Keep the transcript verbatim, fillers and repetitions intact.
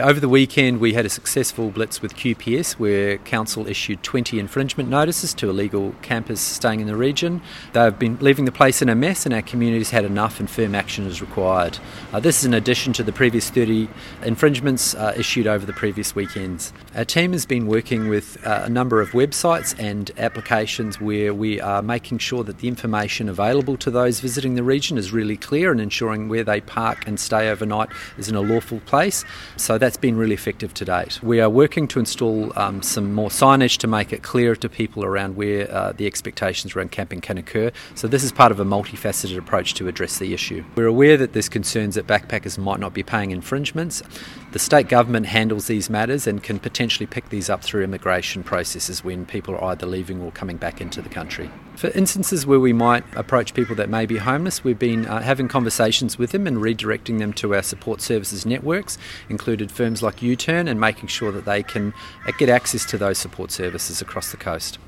Over the weekend we had a successful blitz with Q P S where Council issued twenty infringement notices to illegal campers staying in the region. They've been leaving the place in a mess and our community's had enough and firm action is required. Uh, this is in addition to the previous thirty infringements uh, issued over the previous weekends. Our team has been working with uh, a number of websites and applications where we are making sure that the information available to those visiting the region is really clear and ensuring where they park and stay overnight is in a lawful place. So that's been really effective to date. We are working to install um, some more signage to make it clearer to people around where uh, the expectations around camping can occur. So this is part of a multifaceted approach to address the issue. We're aware that there's concerns that backpackers might not be paying infringements. The state government handles these matters and can potentially pick these up through immigration processes when people are either leaving or coming back into the country. For instances where we might approach people that may be homeless, we've been uh, having conversations with them and redirecting them to our support services networks, included firms like U-Turn, and making sure that they can uh, get access to those support services across the coast.